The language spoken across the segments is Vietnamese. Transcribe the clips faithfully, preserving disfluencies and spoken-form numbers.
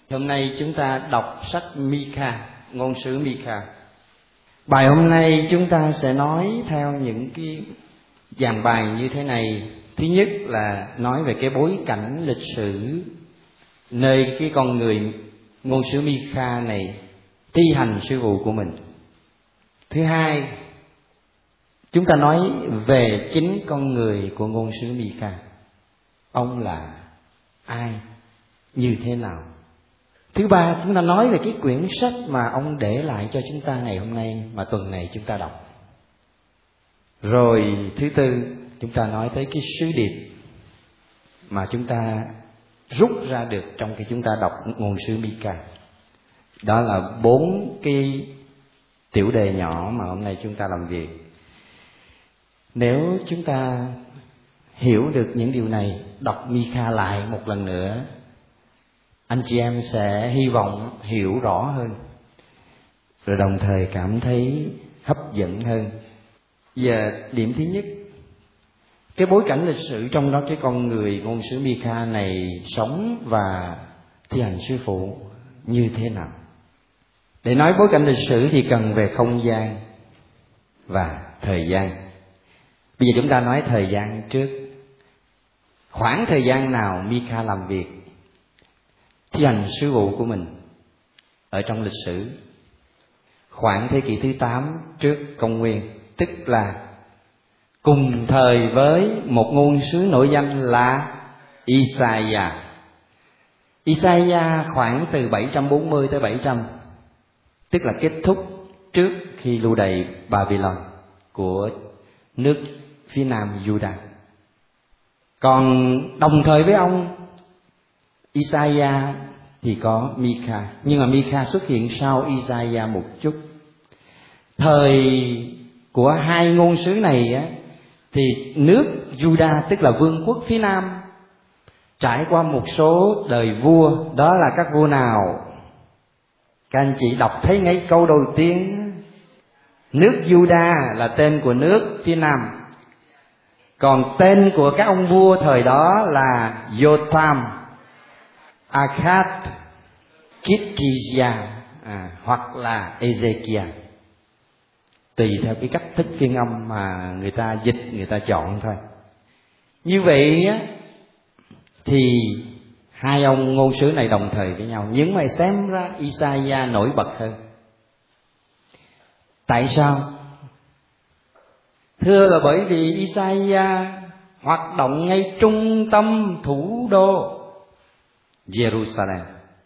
Hôm nay chúng ta đọc sách Mi-kha, ngôn sứ Mi-kha. Bài hôm nay chúng ta sẽ nói theo những cái dàn bài như thế này. Thứ nhất là nói về cái bối cảnh lịch sử nơi cái con người ngôn sứ Mi-kha này thi hành sứ vụ của mình. Thứ hai, chúng ta nói về chính con người của ngôn sứ Mi-kha. Ông là ai, như thế nào? Thứ ba, chúng ta nói về cái quyển sách mà ông để lại cho chúng ta ngày hôm nay, mà tuần này chúng ta đọc. Rồi thứ tư, chúng ta nói tới cái sứ điệp mà chúng ta rút ra được trong khi chúng ta đọc ngôn sứ Mi-kha. Đó là bốn cái tiểu đề nhỏ mà hôm nay chúng ta làm việc. Nếu chúng ta hiểu được những điều này, đọc Mi-kha lại một lần nữa, anh chị em sẽ hy vọng hiểu rõ hơn, rồi đồng thời cảm thấy hấp dẫn hơn. Giờ điểm thứ nhất, cái bối cảnh lịch sử trong đó cái con người ngôn sứ Mi-kha này sống và thi hành sứ phụ như thế nào. Để nói bối cảnh lịch sử thì cần về không gian và thời gian. Bây giờ chúng ta nói thời gian trước. Khoảng thời gian nào Mi-kha làm việc, thi hành sứ vụ của mình ở trong lịch sử? Khoảng thế kỷ thứ tám trước công nguyên, tức là cùng thời với một ngôn sứ nổi danh là Isaiah. Isaiah khoảng từ bảy trăm bốn mươi tới bảy trăm, tức là kết thúc trước khi lưu đày Babylon của nước phía nam Judah. Còn đồng thời với ông Isaiah thì có Mi-kha, nhưng mà Mi-kha xuất hiện sau Isaiah một chút. Thời của hai ngôn sứ này á, thì nước Judah, tức là vương quốc phía nam, trải qua một số đời vua. Đó là các vua nào? Các anh chị đọc thấy ngay câu đầu tiên, nước Judah là tên của nước phía nam. Còn tên của các ông vua thời đó là Jotham, Akhaz, Kidkiya à, hoặc là Ezekiel, tùy theo cái cách thức phiên âm mà người ta dịch, người ta chọn thôi. Như vậy á, thì hai ông ngôn sứ này đồng thời với nhau, nhưng mà xem ra Isaiah nổi bật hơn. Tại sao? Thưa là bởi vì Isaiah hoạt động ngay trung tâm thủ đô Jerusalem.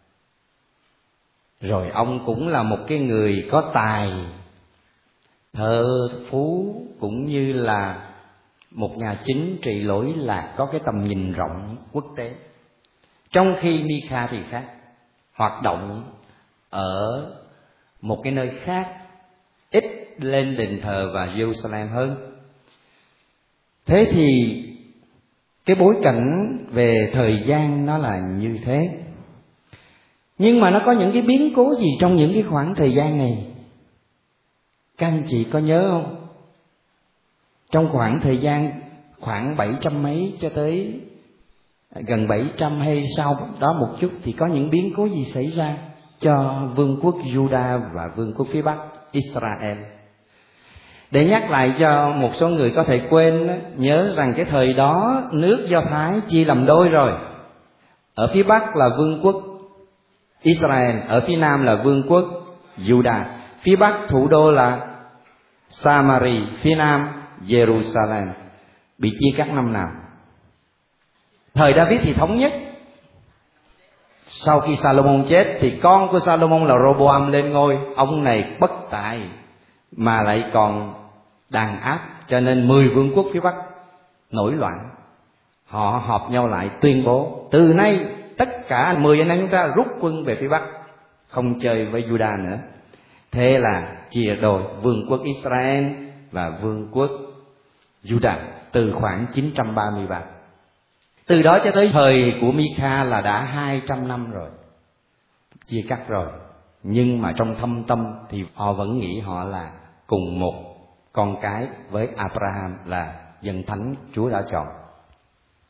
Rồi ông cũng là một cái người có tài, thơ phú, cũng như là một nhà chính trị lỗi lạc, có cái tầm nhìn rộng quốc tế. Trong khi Mi-kha thì khác, hoạt động ở một cái nơi khác, ít lên đền thờ và Jerusalem hơn. Thế thì cái bối cảnh về thời gian nó là như thế. Nhưng mà nó có những cái biến cố gì trong những cái khoảng thời gian này? Các anh chị có nhớ không? Trong khoảng thời gian khoảng bảy trăm mấy cho tới gần bảy trăm hay sau đó một chút, thì có những biến cố gì xảy ra cho vương quốc Judah và vương quốc phía Bắc Israel? Để nhắc lại cho một số người có thể quên, nhớ rằng cái thời đó nước Do Thái chia làm đôi rồi. Ở phía Bắc là vương quốc Israel, ở phía Nam là vương quốc Judah. Phía Bắc thủ đô là Samari, phía Nam Jerusalem. Bị chia cắt năm nào? Thời David thì thống nhất. Sau khi Salomon chết thì con của Salomon là Roboam lên ngôi. Ông này bất tài mà lại còn đàn áp, cho nên mười vương quốc phía Bắc nổi loạn. Họ họp nhau lại tuyên bố từ nay tất cả mười anh em chúng ta rút quân về phía Bắc, không chơi với Judah nữa. Thế là chia đôi vương quốc Israel và vương quốc Judah từ khoảng chín trăm ba mươi ba. Từ đó cho tới thời của Mi-kha là đã hai trăm năm rồi, chia cắt rồi. Nhưng mà trong thâm tâm thì họ vẫn nghĩ họ là cùng một con cái với Abraham, là dân thánh Chúa đã chọn.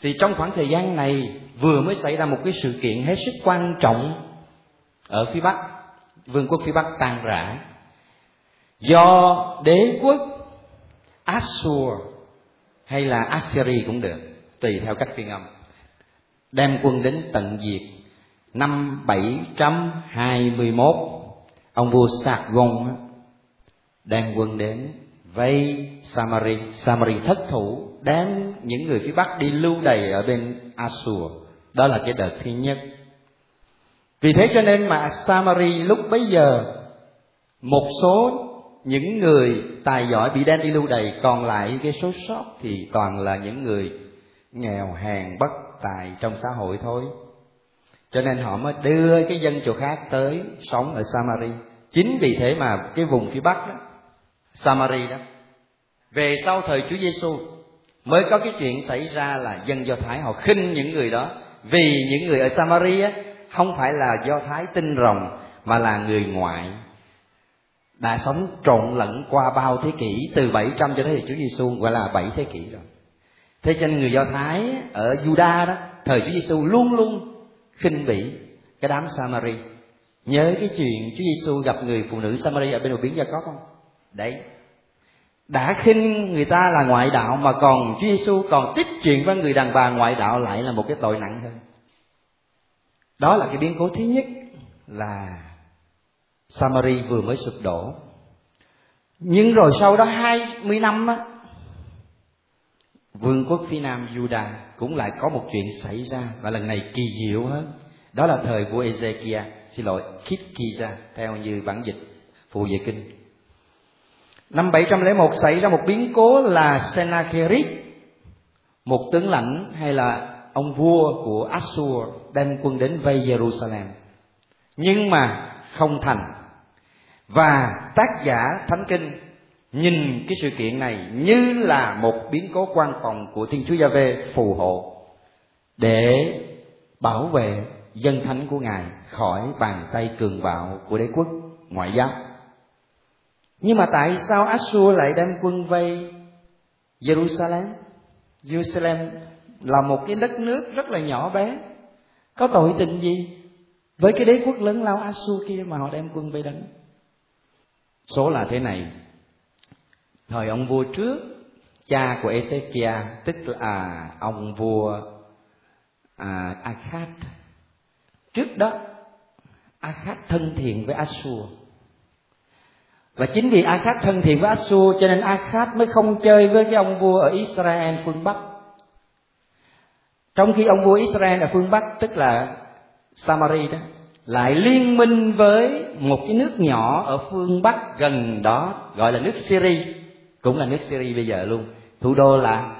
Thì trong khoảng thời gian này vừa mới xảy ra một cái sự kiện hết sức quan trọng ở phía Bắc, vương quốc phía Bắc tan rã do đế quốc Assur hay là Assyri cũng được, tùy theo cách phiên âm, đem quân đến tận diệt. Năm bảy trăm hai mươi mốt, ông vua Sargon đem quân đến vây Samari. Samari thất thủ, đem những người phía Bắc đi lưu đày ở bên Assur. Đó là cái đợt thứ nhất. Vì thế cho nên mà Samari lúc bấy giờ, một số những người tài giỏi bị đem đi lưu đày, còn lại cái số sót thì toàn là những người nghèo hèn bất tài trong xã hội thôi. Cho nên họ mới đưa cái dân chỗ khác tới sống ở Samari. Chính vì thế mà cái vùng phía Bắc đó, Samari đó, về sau thời Chúa Giêsu mới có cái chuyện xảy ra là dân Do Thái họ khinh những người đó. Vì những người ở Samari á, không phải là Do Thái tinh rồng mà là người ngoại, đã sống trộn lẫn qua bao thế kỷ, từ bảy trăm cho tới Chúa Giêsu, gọi là bảy thế kỷ rồi. Thế cho nên người Do Thái ở Juda đó, thời Chúa Giêsu luôn luôn khinh bỉ cái đám Samari. Nhớ cái chuyện Chúa Giêsu gặp người phụ nữ Samari ở bên bờ biển Gia-cốp không? Đấy, đã khinh người ta là ngoại đạo mà còn Chúa Giêsu còn tiếp chuyện với người đàn bà ngoại đạo, lại là một cái tội nặng hơn. Đó là cái biến cố thứ nhất, là Samari vừa mới sụp đổ. Nhưng rồi sau đó hai mươi năm á, vương quốc phía Nam Juda cũng lại có một chuyện xảy ra, và lần này kỳ diệu hơn. Đó là thời vua Ezechia, xin lỗi, Khitkia theo như bản dịch phụ về kinh. Năm bảy trăm lẻ một xảy ra một biến cố là Sennacherib, một tướng lãnh hay là ông vua của Assur, đem quân đến vây Jerusalem, nhưng mà không thành. Và tác giả Thánh Kinh nhìn cái sự kiện này như là một biến cố quan trọng của Thiên Chúa Giê-hô phù hộ để bảo vệ dân thánh của Ngài khỏi bàn tay cường bạo của đế quốc ngoại giáo. Nhưng mà tại sao Assur lại đem quân vây Jerusalem? Jerusalem là một cái đất nước rất là nhỏ bé, có tội tình gì với cái đế quốc lớn lao Assur kia mà họ đem quân vây đánh? Số là thế này: thời ông vua trước, cha của Ezechia, tức là ông vua à, Akhaz, trước đó Akhaz thân thiện với Assur. Và chính vì Akhaz thân thiện với Assur cho nên Akhaz mới không chơi với cái ông vua ở Israel phương Bắc. Trong khi ông vua Israel ở phương Bắc, tức là Samari đó, lại liên minh với một cái nước nhỏ ở phương Bắc gần đó, gọi là nước Syria, cũng là nước Syria bây giờ luôn. Thủ đô là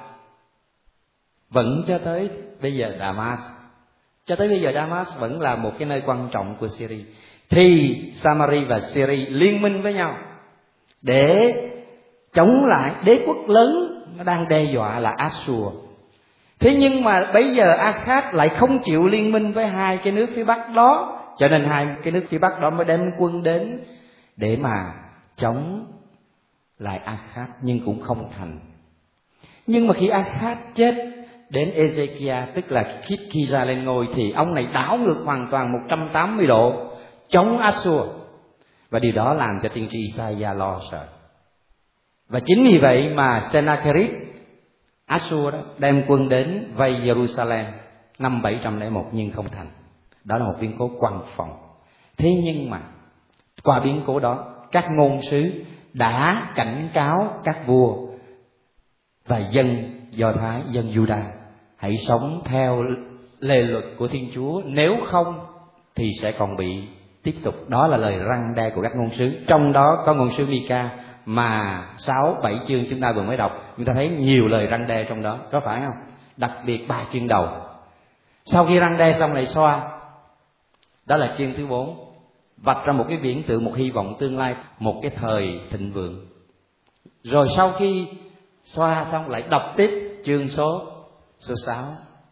vẫn cho tới bây giờ Damas. Cho tới bây giờ Damas vẫn là một cái nơi quan trọng của Syria. Thì Samari và Syria liên minh với nhau để chống lại đế quốc lớn nó đang đe dọa là Assur. Thế nhưng mà bây giờ Akhaz lại không chịu liên minh với hai cái nước phía Bắc đó, cho nên hai cái nước phía Bắc đó mới đem quân đến để mà chống lại Akhaz, nhưng cũng không thành. Nhưng mà khi Akhaz chết, đến Ezechia tức là Khitkia lên ngôi, thì ông này đảo ngược hoàn toàn một trăm tám mươi độ chống Assur, và điều đó làm cho tiên tri Isaiah lo sợ. Và chính vì vậy mà Sennacherib, Assur đó, đem quân đến vây Jerusalem năm bảy trăm lẻ một nhưng không thành. Đó là một biến cố quan trọng. Thế nhưng mà qua biến cố đó, các ngôn sứ đã cảnh cáo các vua và dân Do Thái, dân Juda hãy sống theo lề luật của Thiên Chúa, nếu không thì sẽ còn bị tiếp tục. Đó là lời răn đe của các ngôn sứ. Trong đó có ngôn sứ Mi-ca mà sáu bảy chương chúng ta vừa mới đọc, chúng ta thấy nhiều lời răn đe trong đó, có phải không? Đặc biệt ba chương đầu, sau khi răn đe xong lại xoa. Đó là chương thứ bốn, vạch ra một cái viễn tượng, một hy vọng tương lai, một cái thời thịnh vượng. Rồi sau khi xoa xong lại đọc tiếp chương số số sáu,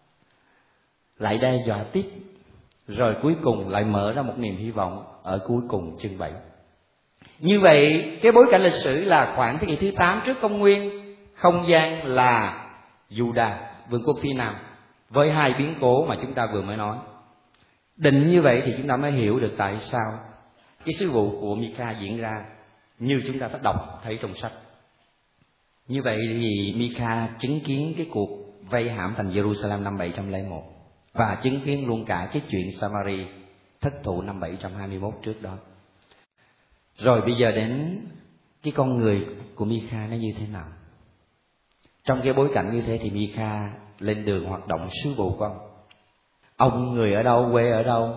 lại đe dọa tiếp. Rồi cuối cùng lại mở ra một niềm hy vọng ở cuối cùng chương bảy. Như vậy cái bối cảnh lịch sử là khoảng thế kỷ thứ tám trước công nguyên, không gian là Juda, vương quốc phía Nam, với hai biến cố mà chúng ta vừa mới nói. Định như vậy thì chúng ta mới hiểu được tại sao cái sứ vụ của Mi-kha diễn ra như chúng ta đã đọc thấy trong sách. Như vậy thì Mi-kha chứng kiến cái cuộc vây hãm thành Jerusalem năm bảy trăm lẻ một và chứng kiến luôn cả cái chuyện Samari thất thủ năm bảy trăm hai mươi mốt trước đó. Rồi bây giờ đến cái con người của Mi-kha nó như thế nào? Trong cái bối cảnh như thế thì Mi-kha lên đường hoạt động sứ vụ của ông. Ông người ở đâu, quê ở đâu?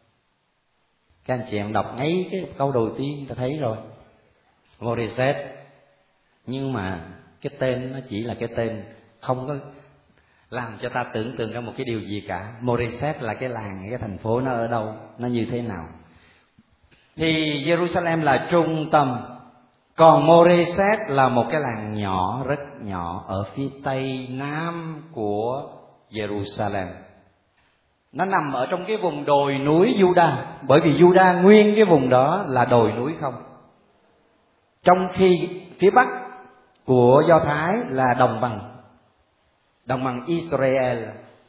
Các anh chị em đọc ngay cái câu đầu tiên ta thấy rồi, Moreset. Nhưng mà cái tên nó chỉ là cái tên, không có làm cho ta tưởng tượng ra một cái điều gì cả. Moreset là cái làng, cái thành phố nó ở đâu, nó như thế nào? Thì Jerusalem là trung tâm, còn Moreset là một cái làng nhỏ, rất nhỏ ở phía tây nam của Jerusalem. Nó nằm ở trong cái vùng đồi núi Juda, bởi vì Juda nguyên cái vùng đó là đồi núi không. Trong khi phía bắc của Do Thái là đồng bằng, đồng bằng Israel.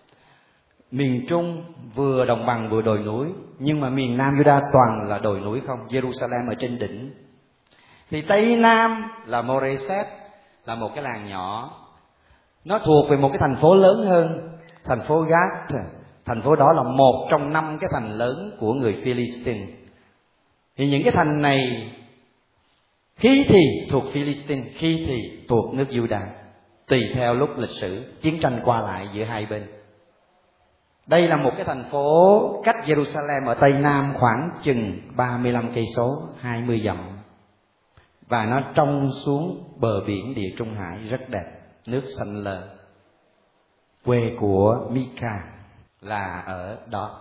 Miền Trung vừa đồng bằng vừa đồi núi, nhưng mà miền Nam Juda toàn là đồi núi không. Jerusalem ở trên đỉnh. Thì Tây Nam là Moreset, là một cái làng nhỏ. Nó thuộc về một cái thành phố lớn hơn, thành phố Gath. Thành phố đó là một trong năm cái thành lớn của người Philistine. Thì những cái thành này khi thì thuộc Philistine, khi thì thuộc nước Juda, tùy theo lúc lịch sử chiến tranh qua lại giữa hai bên. Đây là một cái thành phố cách Jerusalem ở Tây Nam khoảng chừng ba mươi lăm cây số, hai mươi dặm. Và nó trông xuống bờ biển Địa Trung Hải rất đẹp, nước xanh lơ. Quê của Mi-kha là ở đó.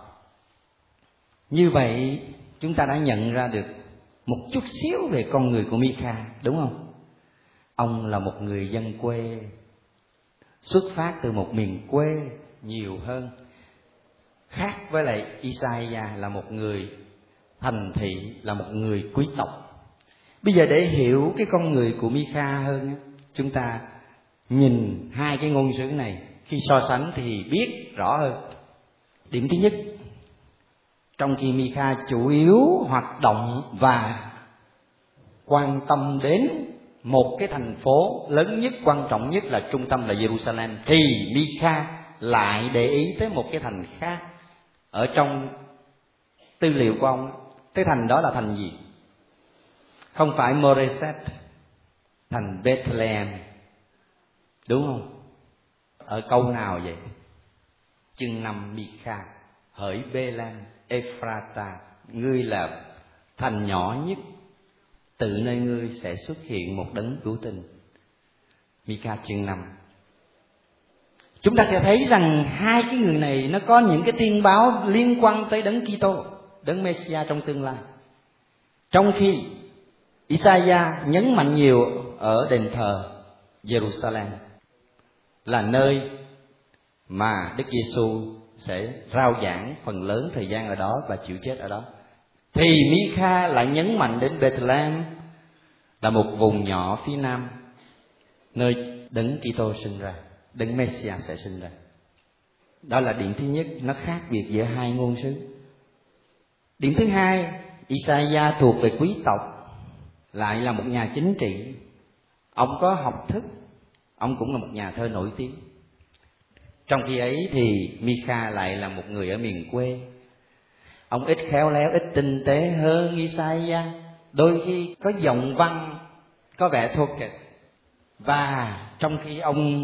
Như vậy chúng ta đã nhận ra được một chút xíu về con người của Mi-kha, đúng không? Ông là một người dân quê, xuất phát từ một miền quê nhiều hơn, khác với lại Isaiah là một người thành thị, là một người quý tộc. Bây giờ để hiểu cái con người của Mi-kha hơn, chúng ta nhìn hai cái ngôn sứ này, khi so sánh thì biết rõ hơn. Điểm thứ nhất, trong khi Mi-kha chủ yếu hoạt động và quan tâm đến một cái thành phố lớn nhất, quan trọng nhất là trung tâm là Jerusalem, thì Mi-kha lại để ý tới một cái thành khác ở trong tư liệu của ông. Cái thành đó là thành gì? Không phải Moreset, thành Bethlehem, đúng không? Ở câu nào vậy? Chương năm Mi-kha: hỡi Bê-lan Ephrata, ngươi là thành nhỏ nhất, từ nơi ngươi sẽ xuất hiện một đấng cứu tinh. Mi-kha chương năm. Chúng ta sẽ thấy rằng hai cái người này nó có những cái tiên báo liên quan tới đấng Kitô, đấng Messiah trong tương lai. Trong khi Isaiah nhấn mạnh nhiều ở đền thờ Jerusalem, là nơi mà Đức Giêsu sẽ rao giảng phần lớn thời gian ở đó và chịu chết ở đó. Thì Mi-kha lại nhấn mạnh đến Bethlehem, là một vùng nhỏ phía nam, nơi đấng Kitô sinh ra, đấng Messiah sẽ sinh ra. Đó là điểm thứ nhất, nó khác biệt giữa hai ngôn sứ. Điểm thứ hai, Isaiah thuộc về quý tộc, lại là một nhà chính trị. Ông có học thức, ông cũng là một nhà thơ nổi tiếng. Trong khi ấy thì Mi-kha lại là một người ở miền quê. Ông ít khéo léo, ít tinh tế hơn Isaiah. Đôi khi có giọng văn có vẻ thô kệch. Và trong khi ông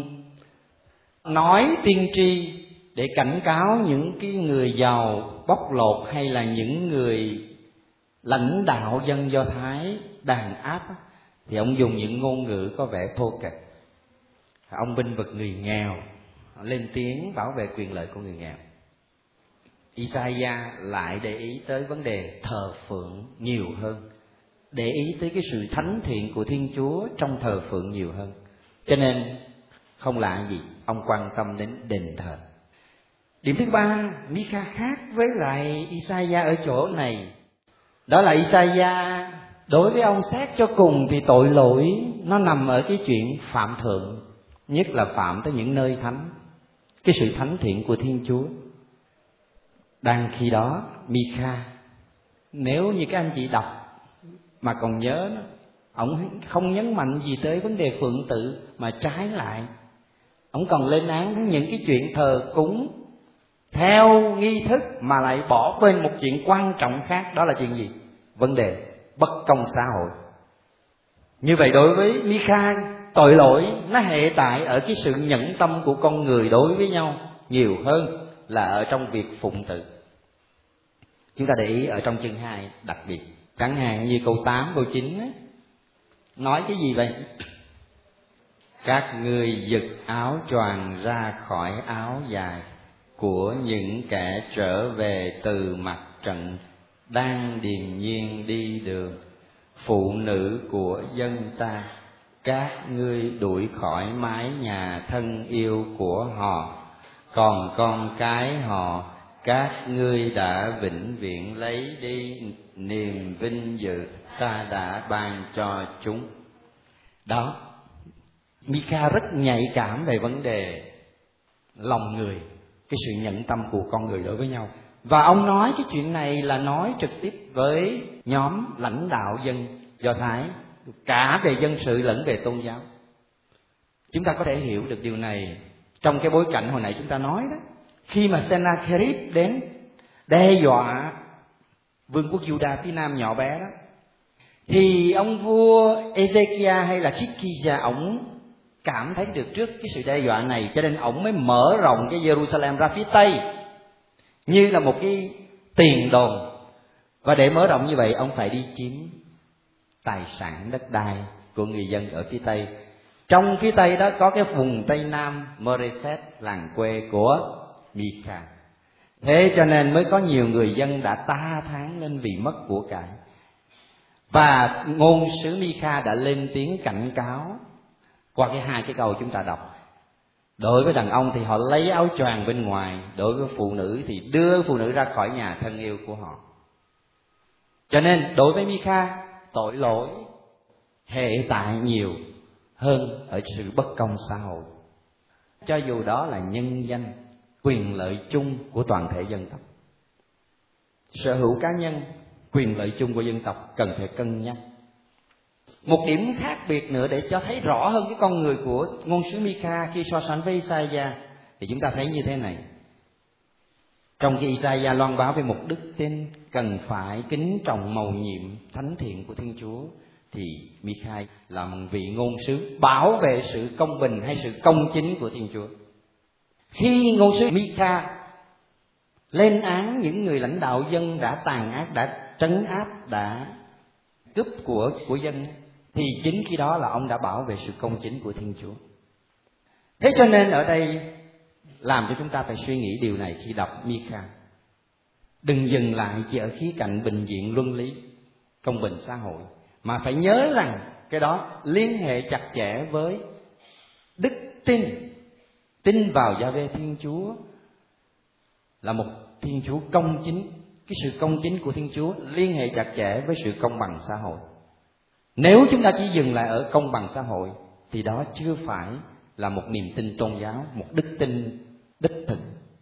nói tiên tri để cảnh cáo những cái người giàu bóc lột, hay là những người lãnh đạo dân Do Thái đàn áp, thì ông dùng những ngôn ngữ có vẻ thô kệch. Ông bênh vực người nghèo, lên tiếng bảo vệ quyền lợi của người nghèo. Isaiah lại để ý tới vấn đề thờ phượng nhiều hơn, để ý tới cái sự thánh thiện của Thiên Chúa trong thờ phượng nhiều hơn. Cho nên không lạ gì ông quan tâm đến đền thờ. Điểm thứ ba, Mi-kha khác với lại Isaiah ở chỗ này, đó là Isaiah đối với ông xét cho cùng thì tội lỗi nó nằm ở cái chuyện phạm thượng, nhất là phạm tới những nơi thánh. cái sự thánh thiện của Thiên Chúa. Đang khi đó Mi-kha, nếu như các anh chị đọc mà còn nhớ đó, ông không nhấn mạnh gì tới vấn đề phượng tự, mà trái lại ông còn lên án những cái chuyện thờ cúng theo nghi thức mà lại bỏ quên một chuyện quan trọng khác. Đó là chuyện gì? Vấn đề bất công xã hội. Như vậy đối với Mi-kha, tội lỗi nó hệ tại ở cái sự nhẫn tâm của con người đối với nhau nhiều hơn là ở trong việc phụng tự. Chúng ta để ý ở trong chương hai đặc biệt, chẳng hạn như câu tám, câu chín ấy, nói cái gì vậy? Các ngươi giật áo choàng ra khỏi áo dài của những kẻ trở về từ mặt trận, đang điềm nhiên đi đường. Phụ nữ của dân ta, các ngươi đuổi khỏi mái nhà thân yêu của họ, còn con cái họ các ngươi đã vĩnh viễn lấy đi niềm vinh dự ta đã ban cho chúng. Đó, Mi-kha rất nhạy cảm về vấn đề lòng người, cái sự nhẫn tâm của con người đối với nhau. Và ông nói cái chuyện này là nói trực tiếp với nhóm lãnh đạo dân Do Thái, cả về dân sự lẫn về tôn giáo. Chúng ta có thể hiểu được điều này trong cái bối cảnh hồi nãy chúng ta nói đó. Khi mà Sennacherib đến đe dọa vương quốc Juda phía nam nhỏ bé đó, thì ông vua Ezekiah hay là Kikija, ổng cảm thấy được trước cái sự đe dọa này, cho nên ổng mới mở rộng cái Jerusalem ra phía tây như là một cái tiền đồn. Và để mở rộng như vậy, ông phải đi chiếm tài sản đất đai của người dân ở phía tây. Trong phía tây đó có cái vùng tây nam Moreset, làng quê của Mi-kha. Thế cho nên mới có nhiều người dân đã ta thán lên vì mất của cải. Và ngôn sứ Mi-kha đã lên tiếng cảnh cáo qua cái hai cái câu chúng ta đọc. Đối với đàn ông thì họ lấy áo choàng bên ngoài, đối với phụ nữ thì đưa phụ nữ ra khỏi nhà thân yêu của họ. Cho nên đối với Mi-kha, tội lỗi hệ tại nhiều hơn ở sự bất công xã hội, cho dù đó là nhân danh, quyền lợi chung của toàn thể dân tộc. Sở hữu cá nhân, quyền lợi chung của dân tộc cần phải cân nhắc. Một điểm khác biệt nữa để cho thấy rõ hơn cái con người của ngôn sứ Mi-kha khi so sánh với Isaiah, thì chúng ta thấy như thế này. Trong khi Isaiah loan báo về một đức tin cần phải kính trọng mầu nhiệm thánh thiện của Thiên Chúa, thì Mi-kha là một vị ngôn sứ bảo vệ sự công bình hay sự công chính của Thiên Chúa. Khi ngôn sứ Mi-kha lên án những người lãnh đạo dân đã tàn ác, đã trấn áp, đã cướp của của dân, thì chính khi đó là ông đã bảo vệ sự công chính của Thiên Chúa. Thế cho nên ở đây làm cho chúng ta phải suy nghĩ điều này khi đọc Mi-kha. Đừng dừng lại chỉ ở khía cạnh bình diện luân lý, công bình xã hội, mà phải nhớ rằng cái đó liên hệ chặt chẽ với đức tin. Tin vào Giê-hô-va Thiên Chúa là một Thiên Chúa công chính. Cái sự công chính của Thiên Chúa liên hệ chặt chẽ với sự công bằng xã hội. Nếu chúng ta chỉ dừng lại ở công bằng xã hội thì đó chưa phải là một niềm tin tôn giáo, một đức tin đích thực.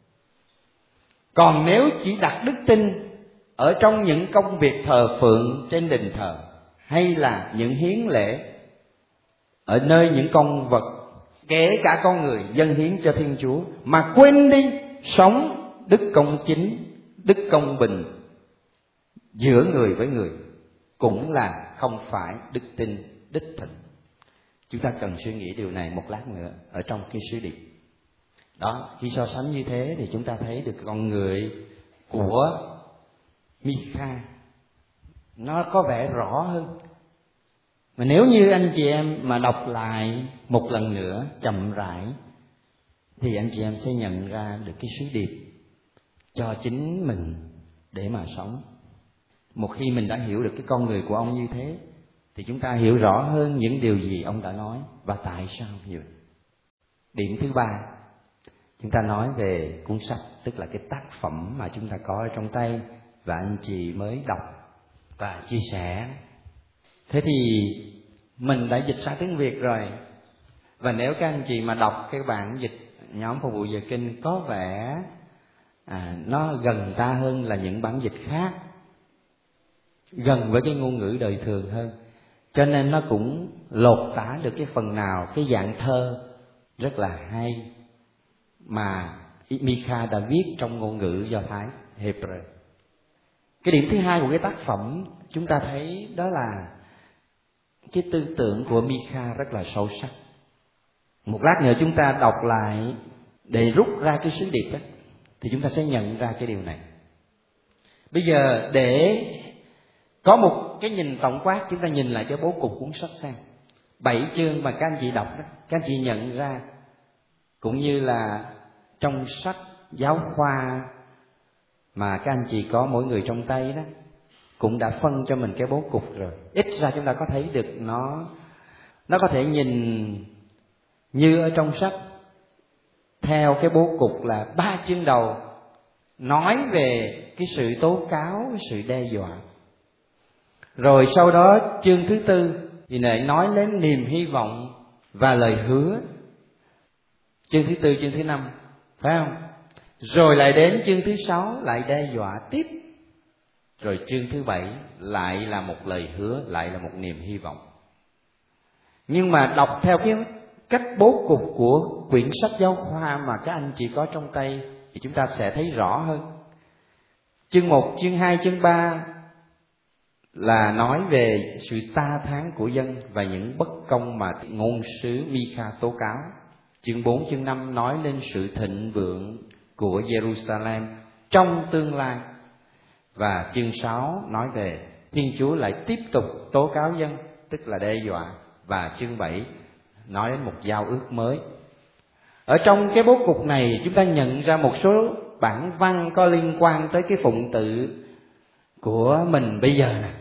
Còn nếu chỉ đặt đức tin ở trong những công việc thờ phượng trên đền thờ, hay là những hiến lễ ở nơi những con vật, kể cả con người dâng hiến cho Thiên Chúa, mà quên đi sống đức công chính, đức công bình giữa người với người, cũng là không phải đức tin đích thực. Chúng ta cần suy nghĩ điều này một lát nữa ở trong cái sứ điệp. Đó, khi so sánh như thế thì chúng ta thấy được con người của Mi-kha nó có vẻ rõ hơn. Mà nếu như anh chị em mà đọc lại một lần nữa chậm rãi, thì anh chị em sẽ nhận ra được cái sứ điệp cho chính mình để mà sống. Một khi mình đã hiểu được cái con người của ông như thế, thì chúng ta hiểu rõ hơn những điều gì ông đã nói và tại sao như vậy. Điểm thứ ba, chúng ta nói về cuốn sách, tức là cái tác phẩm mà chúng ta có ở trong tay và anh chị mới đọc và chia sẻ. Thế thì mình đã dịch sang tiếng Việt rồi, và nếu các anh chị mà đọc cái bản dịch nhóm phục vụ giờ kinh có vẻ à, nó gần ta hơn là những bản dịch khác, gần với cái ngôn ngữ đời thường hơn, cho nên nó cũng lột tả được cái phần nào cái dạng thơ rất là hay mà Micah đã viết trong ngôn ngữ Do Thái Hebrew. Cái điểm thứ hai của cái tác phẩm chúng ta thấy đó là cái tư tưởng của Micah rất là sâu sắc. Một lát nữa chúng ta đọc lại để rút ra cái sứ điệp đó, thì chúng ta sẽ nhận ra cái điều này. Bây giờ để có một cái nhìn tổng quát, chúng ta nhìn lại cái bố cục cuốn sách xem. Bảy chương mà các anh chị đọc đó, các anh chị nhận ra, cũng như là trong sách giáo khoa mà các anh chị có mỗi người trong tay đó, cũng đã phân cho mình cái bố cục rồi. Ít ra chúng ta có thấy được nó, nó có thể nhìn như ở trong sách theo cái bố cục là ba chương đầu nói về cái sự tố cáo, cái sự đe dọa. Rồi sau đó chương thứ tư thì lại nói đến niềm hy vọng và lời hứa. Chương thứ tư, chương thứ năm, phải không? Rồi lại đến chương thứ sáu lại đe dọa tiếp. Rồi chương thứ bảy lại là một lời hứa, lại là một niềm hy vọng. Nhưng mà đọc theo cái cách bố cục của quyển sách giáo khoa mà các anh chị có trong tay thì chúng ta sẽ thấy rõ hơn. Chương một, chương hai, chương ba là nói về sự ta thán của dân và những bất công mà ngôn sứ Micah tố cáo. Chương bốn, chương năm nói lên sự thịnh vượng của Jerusalem trong tương lai. Và chương sáu nói về Thiên Chúa lại tiếp tục tố cáo dân, tức là đe dọa. Và chương bảy nói đến một giao ước mới. Ở trong cái bố cục này chúng ta nhận ra một số bản văn có liên quan tới cái phụng tự của mình bây giờ nè,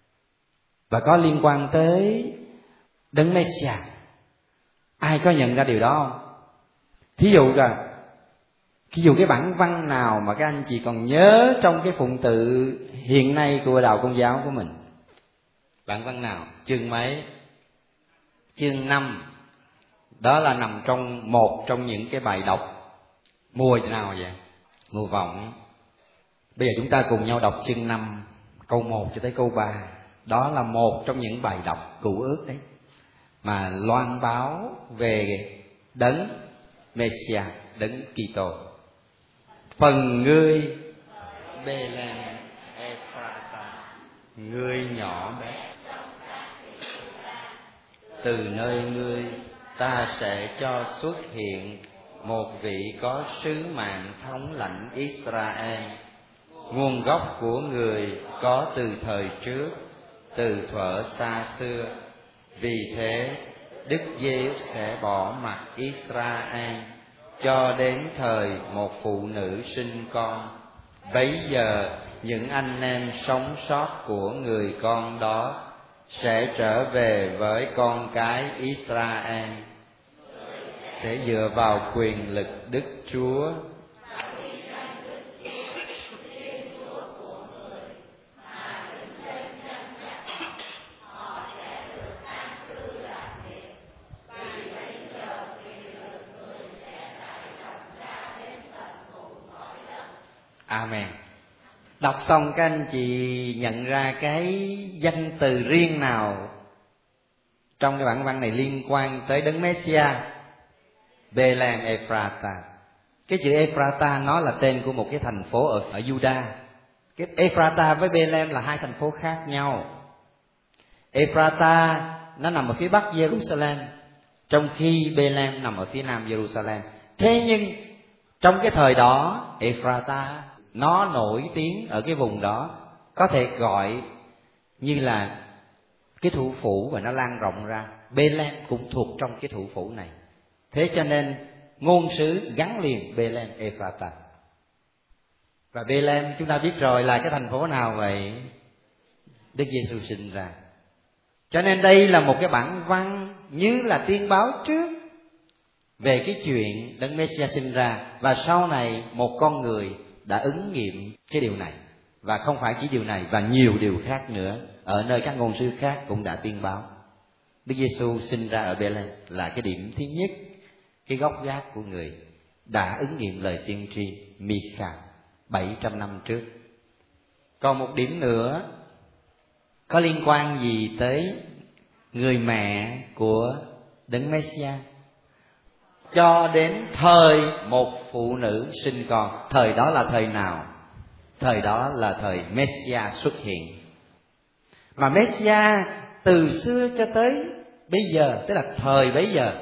và có liên quan tới Đấng Messiah. Ai có nhận ra điều đó không? Thí dụ là Thí dụ cái bản văn nào mà các anh chị còn nhớ trong cái phụng tự hiện nay của đạo Công giáo của mình? Bản văn nào? Chương mấy? Chương năm. Đó là nằm trong một trong những cái bài đọc mùa nào vậy? Mùa vọng. Bây giờ chúng ta cùng nhau đọc chương năm, câu một cho tới câu ba. Đó là một trong những bài đọc Cựu Ước đấy, mà loan báo về Đấng Messiah, Đấng Kitô. Phần ngươi Bê-lem Ephrata, ngươi nhỏ bé, từ nơi ngươi ta sẽ cho xuất hiện một vị có sứ mạng thống lãnh Israel. Nguồn gốc của người có từ thời trước, từ thuở xa xưa. Vì thế Đức Giê-hус sẽ bỏ mặc Israel cho đến thời một phụ nữ sinh con. Bấy giờ những anh em sống sót của người con đó sẽ trở về với con cái Israel, sẽ dựa vào quyền lực Đức Chúa. Amen. Đọc xong các anh chị nhận ra cái danh từ riêng nào trong cái bản văn này liên quan tới Đấng Messiah? Bê-lem Ephrata. Cái chữ Ephrata nó là tên của một cái thành phố ở, ở Juda. Cái Ephrata với Bê-lem là hai thành phố khác nhau. Ephrata nó nằm ở phía bắc Jerusalem, trong khi Bê-lem nằm ở phía nam Jerusalem. Thế nhưng trong cái thời đó, Ephrata nó nổi tiếng ở cái vùng đó, có thể gọi như là cái thủ phủ, và nó lan rộng ra. Bê-lem cũng thuộc trong cái thủ phủ này. Thế cho nên ngôn sứ gắn liền Bê-lem Ephrata. Và Bê-lem chúng ta biết rồi là cái thành phố nào vậy? Đức Giê-xu sinh ra. Cho nên đây là một cái bản văn như là tiên báo trước về cái chuyện Đấng Messiah sinh ra, và sau này một con người đã ứng nghiệm cái điều này. Và không phải chỉ điều này, và nhiều điều khác nữa ở nơi các ngôn sứ khác cũng đã tiên báo. Đức Giê-xu sinh ra ở Bê-lem là cái điểm thứ nhất, cái gốc gác của người. đã ứng nghiệm lời tiên tri Mi-kha bảy trăm năm trước. Còn một điểm nữa có liên quan gì tới người mẹ của Đấng Mêsia? Cho đến thời một phụ nữ sinh con. Thời đó là thời nào? Thời đó là thời Mêsia xuất hiện. Mà Mêsia từ xưa cho tới bây giờ, tức là thời bấy giờ,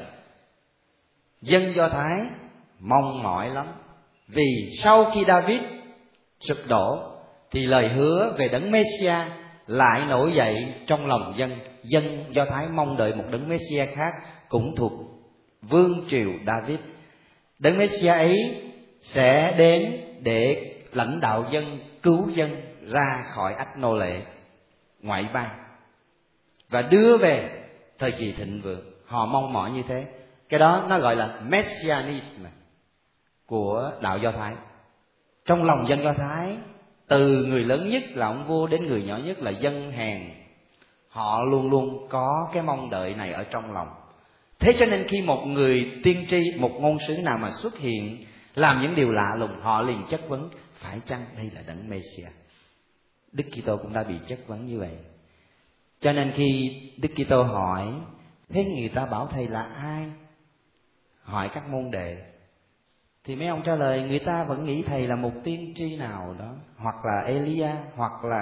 dân Do Thái mong mỏi lắm. Vì sau khi David sụp đổ thì lời hứa về Đấng Mêsia lại nổi dậy trong lòng dân. Dân Do Thái mong đợi một Đấng Mêsia khác cũng thuộc vương triều David. Đấng Mêsia ấy sẽ đến để lãnh đạo dân, cứu dân ra khỏi ách nô lệ ngoại bang và đưa về thời kỳ thịnh vượng. Họ mong mỏi như thế. Cái đó nó gọi là Messianism của đạo Do Thái. Trong lòng dân Do Thái, từ người lớn nhất là ông vua đến người nhỏ nhất là dân hèn, họ luôn luôn có cái mong đợi này ở trong lòng. Thế cho nên khi một người tiên tri, một ngôn sứ nào mà xuất hiện làm những điều lạ lùng, họ liền chất vấn phải chăng đây là Đấng Mêsia. Đức Kitô cũng đã bị chất vấn như vậy. Cho nên khi Đức Kitô hỏi, thế người ta bảo thầy là ai? Hỏi các môn đệ thì mấy ông trả lời người ta vẫn nghĩ thầy là một tiên tri nào đó, hoặc là Elia, hoặc là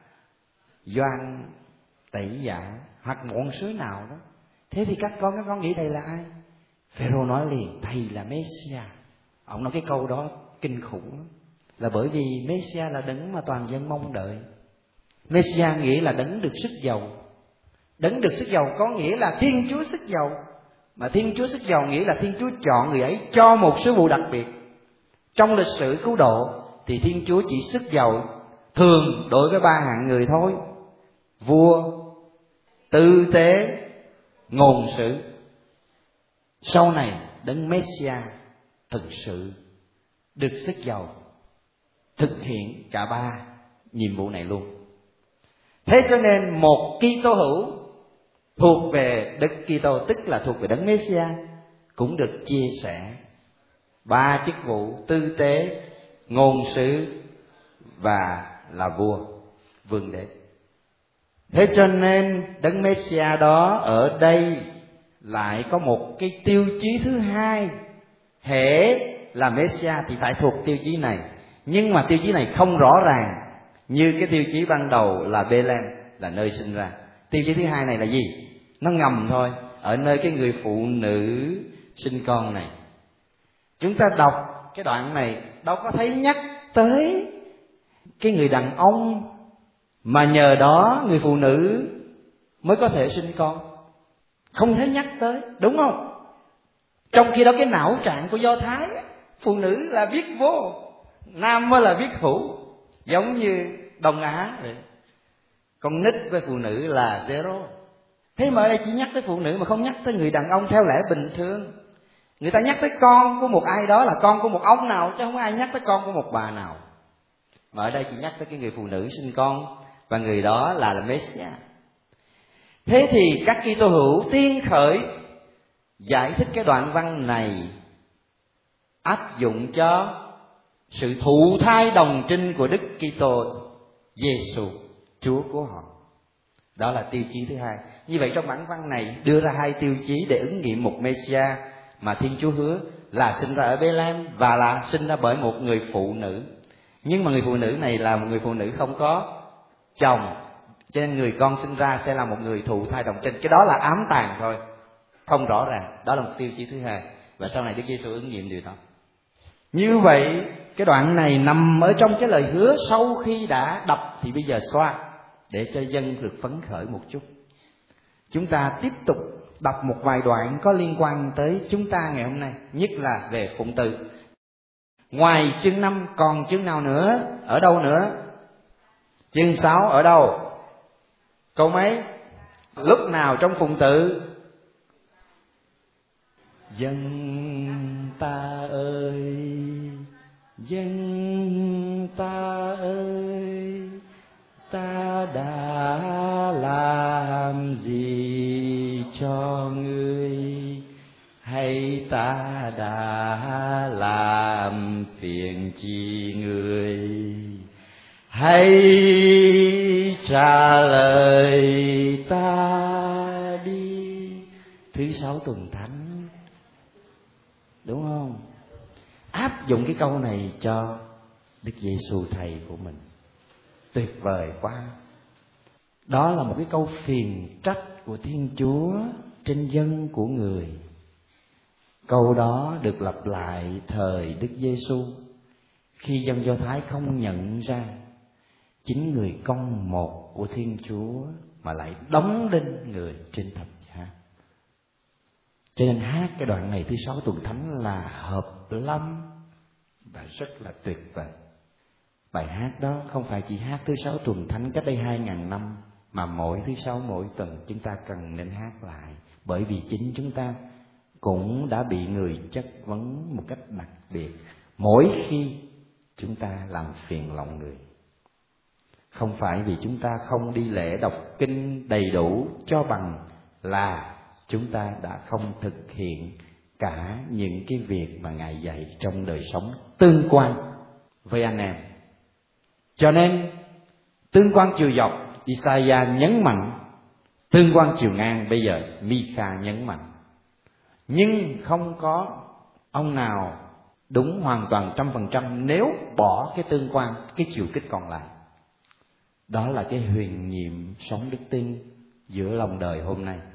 Gioan Tẩy Giả, hoặc một ngôn sứ nào đó. Thế thì các con các con nghĩ thầy là ai? Phêrô nói liền thầy là Mêsia. Ông nói cái câu đó kinh khủng lắm. Là bởi vì Mêsia là đấng mà toàn dân mong đợi. Mêsia nghĩa là đấng được sức giàu. Đấng được sức giàu có nghĩa là Thiên Chúa sức giàu. Mà Thiên Chúa sức giàu nghĩa là Thiên Chúa chọn người ấy cho một sứ vụ đặc biệt. Trong lịch sử cứu độ thì Thiên Chúa chỉ sức giàu thường đối với ba hạng người thôi: vua, tư tế, ngôn sứ. Sau này Đấng Mêsia thực sự được sức giàu thực hiện cả ba nhiệm vụ này luôn. Thế cho nên một Kitô hữu thuộc về Đức Kitô, tức là thuộc về Đấng Mêsia, cũng được chia sẻ ba chức vụ: tư tế, ngôn sứ và là vua, vương đế. Thế cho nên Đấng Mêsia đó ở đây lại có một cái tiêu chí thứ hai. Hễ là Mêsia thì phải thuộc tiêu chí này, nhưng mà tiêu chí này không rõ ràng như cái tiêu chí ban đầu là Bê-lem, là nơi sinh ra. Tiêu chí thứ hai này là gì? Nó ngầm thôi, ở nơi cái người phụ nữ sinh con này. Chúng ta đọc cái đoạn này đâu có thấy nhắc tới cái người đàn ông mà nhờ đó người phụ nữ mới có thể sinh con. Không thấy nhắc tới, đúng không? Trong khi đó cái não trạng của Do Thái, phụ nữ là viết vô, nam mới là viết hữu, giống như Đông Á vậy. Con nít với phụ nữ là zero. Thế mà ở đây chỉ nhắc tới phụ nữ mà không nhắc tới người đàn ông theo lẽ bình thường. Người ta nhắc tới con của một ai đó là con của một ông nào, chứ không ai nhắc tới con của một bà nào. Mà ở đây chỉ nhắc tới cái người phụ nữ sinh con, và người đó là, là Mêsia. Thế thì các Kitô hữu tiên khởi giải thích cái đoạn văn này áp dụng cho sự thụ thai đồng trinh của Đức Kitô Giêsu, Chúa của họ. Đó là tiêu chí thứ hai. Như vậy trong bản văn này đưa ra hai tiêu chí để ứng nghiệm một Mêsia mà Thiên Chúa hứa là sinh ra ở Bê-lem và là sinh ra bởi một người phụ nữ. Nhưng mà người phụ nữ này là một người phụ nữ không có chồng, cho nên người con sinh ra sẽ là một người thụ thai đồng trinh. Cái đó là ám tàng thôi, không rõ ràng. Đó là một tiêu chí thứ hai, và sau này Đức Giêsu ứng nghiệm điều đó. Như vậy cái đoạn này nằm ở trong cái lời hứa sau khi đã đọc thì bây giờ xoa để cho dân được phấn khởi một chút. Chúng ta tiếp tục đọc một vài đoạn có liên quan tới chúng ta ngày hôm nay, nhất là về phụng từ. Ngoài chương năm còn chương nào nữa? Ở đâu nữa? Chương sáu ở đâu? Câu mấy? Lúc nào trong phụng tự? Dân ta ơi, dân ta ơi, ta đã làm gì cho ngươi? Hãy ta đã làm phiền chi người, hãy trả lời ta đi. Thứ sáu tuần thánh, đúng không? Áp dụng cái câu này cho Đức Giêsu thầy của mình, tuyệt vời quá. Đó là một cái câu phiền trách của Thiên Chúa trên dân của người. Câu đó được lặp lại thời Đức Giêsu khi dân Do Thái không nhận ra chính người con một của Thiên Chúa mà lại đóng đinh người trên thập giá. Cho nên hát cái đoạn này thứ sáu tuần thánh là hợp lắm và rất là tuyệt vời. Bài hát đó không phải chỉ hát thứ sáu tuần thánh cách đây hai ngàn năm, mà mỗi thứ sáu mỗi tuần chúng ta cần nên hát lại, bởi vì chính chúng ta cũng đã bị người chất vấn một cách đặc biệt mỗi khi chúng ta làm phiền lòng người. Không phải vì chúng ta không đi lễ đọc kinh đầy đủ, cho bằng là chúng ta đã không thực hiện cả những cái việc mà Ngài dạy trong đời sống tương quan với anh em. Cho nên tương quan chiều dọc Isaiah nhấn mạnh, tương quan chiều ngang bây giờ Micah nhấn mạnh. Nhưng không có ông nào đúng hoàn toàn trăm phần trăm nếu bỏ cái tương quan, cái chiều kích còn lại. Đó là cái huyền nhiệm sống đức tin giữa lòng đời hôm nay.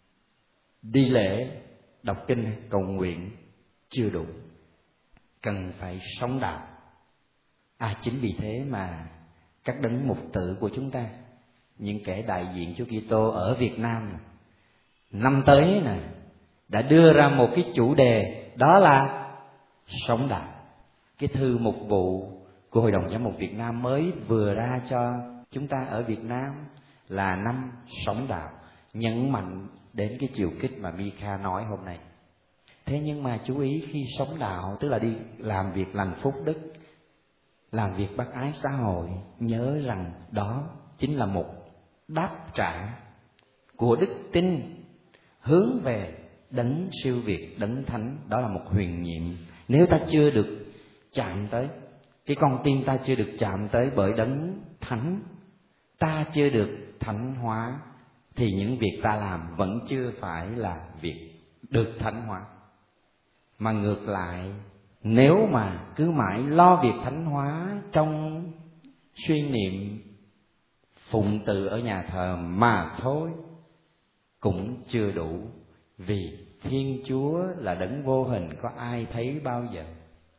Đi lễ, đọc kinh, cầu nguyện chưa đủ, cần phải sống đạo. À, chính vì thế mà các đấng mục tử của chúng ta, những kẻ đại diện Chúa Kitô ở Việt Nam năm tới nè, đã đưa ra một cái chủ đề, đó là sống đạo. Cái thư mục vụ của Hội đồng Giám mục Việt Nam mới vừa ra cho chúng ta ở Việt Nam là năm sống đạo, nhấn mạnh đến cái chiều kích mà Micah nói hôm nay. Thế nhưng mà chú ý, khi sống đạo tức là đi làm việc lành phúc đức, làm việc bác ái xã hội, nhớ rằng đó chính là một đáp trả của đức tin hướng về đấng siêu việt, đấng thánh. Đó là một huyền nhiệm. Nếu ta chưa được chạm tới, cái con tim ta chưa được chạm tới bởi đấng thánh, ta chưa được thánh hóa, thì những việc ta làm vẫn chưa phải là việc được thánh hóa. Mà ngược lại, nếu mà cứ mãi lo việc thánh hóa trong suy niệm phụng từ ở nhà thờ mà thôi, cũng chưa đủ. Vì Thiên Chúa là đấng vô hình, có ai thấy bao giờ.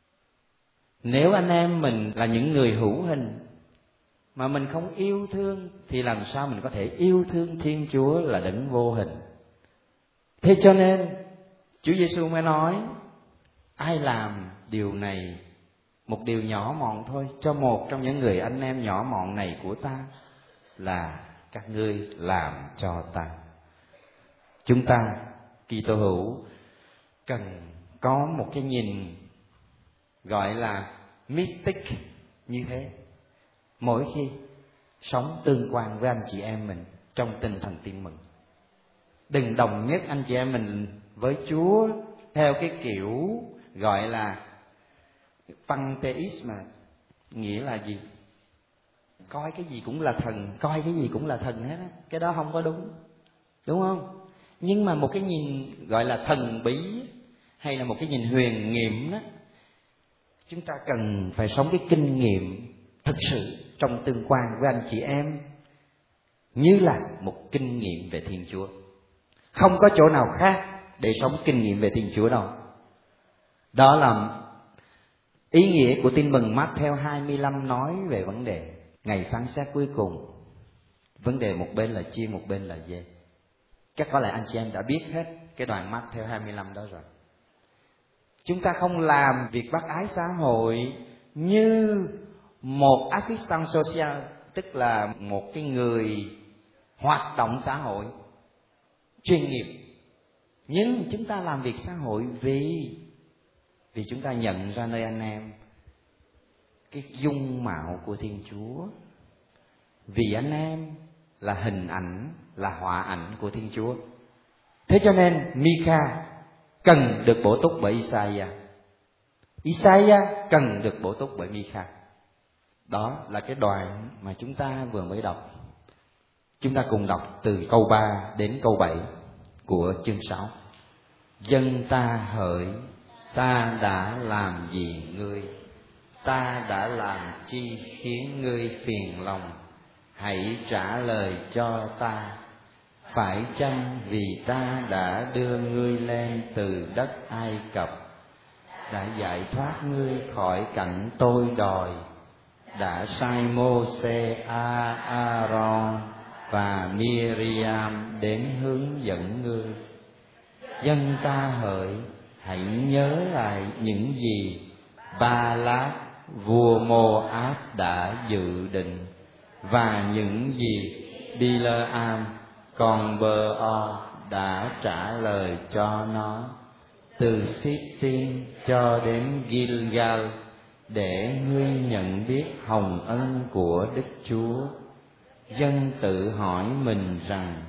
Nếu anh em mình là những người hữu hình mà mình không yêu thương, thì làm sao mình có thể yêu thương Thiên Chúa là đấng vô hình? Thế cho nên Chúa Giêsu mới nói, ai làm điều này, một điều nhỏ mọn thôi, cho một trong những người anh em nhỏ mọn này của ta, là các ngươi làm cho ta. Chúng ta Kitô hữu cần có một cái nhìn gọi là mystic như thế, mỗi khi sống tương quan với anh chị em mình trong tinh thần tin mừng. Đừng đồng nhất anh chị em mình với Chúa theo cái kiểu gọi là pantheism. Nghĩa là gì? Coi cái gì cũng là thần, coi cái gì cũng là thần hết á. Cái đó không có đúng, đúng không? Nhưng mà một cái nhìn gọi là thần bí, hay là một cái nhìn huyền nhiệm đó, chúng ta cần phải sống cái kinh nghiệm thực sự trong tương quan với anh chị em như là một kinh nghiệm về Thiên Chúa. Không có chỗ nào khác để sống kinh nghiệm về Thiên Chúa đâu. Đó là ý nghĩa của tin mừng Mát-theo hai mươi lăm nói về vấn đề ngày phán xét cuối cùng. Vấn đề một bên là chiên, một bên là dê. Chắc có lẽ anh chị em đã biết hết cái đoạn Mát-theo hai mươi lăm đó rồi. Chúng ta không làm việc bác ái xã hội như một assistant social, tức là một cái người hoạt động xã hội chuyên nghiệp. Nhưng chúng ta làm việc xã hội vì vì chúng ta nhận ra nơi anh em cái dung mạo của Thiên Chúa. Vì anh em là hình ảnh, là họa ảnh của Thiên Chúa. Thế cho nên Micah cần được bổ túc bởi Isaiah. Isaiah cần được bổ túc bởi Mi-kha. Đó là cái đoạn mà chúng ta vừa mới đọc. Chúng ta cùng đọc từ câu ba đến câu bảy của chương sáu. Dân ta hỡi, ta đã làm gì ngươi? Ta đã làm chi khiến ngươi phiền lòng? Hãy trả lời cho ta. Phải chăng vì ta đã đưa ngươi lên từ đất Ai Cập, đã giải thoát ngươi khỏi cảnh tôi đòi, đã sai Mô-sê, A, A-rôn và Mi-ri-am đến hướng dẫn ngươi? Dân ta hỡi, hãy nhớ lại những gì Ba-lát vua Mô-áp đã dự định, và những gì Bi-lơ-am con Bơ-o đã trả lời cho nó, từ Xít-tim cho đến Gilgal, để ngươi nhận biết hồng ân của Đức Chúa. Dân tự hỏi mình rằng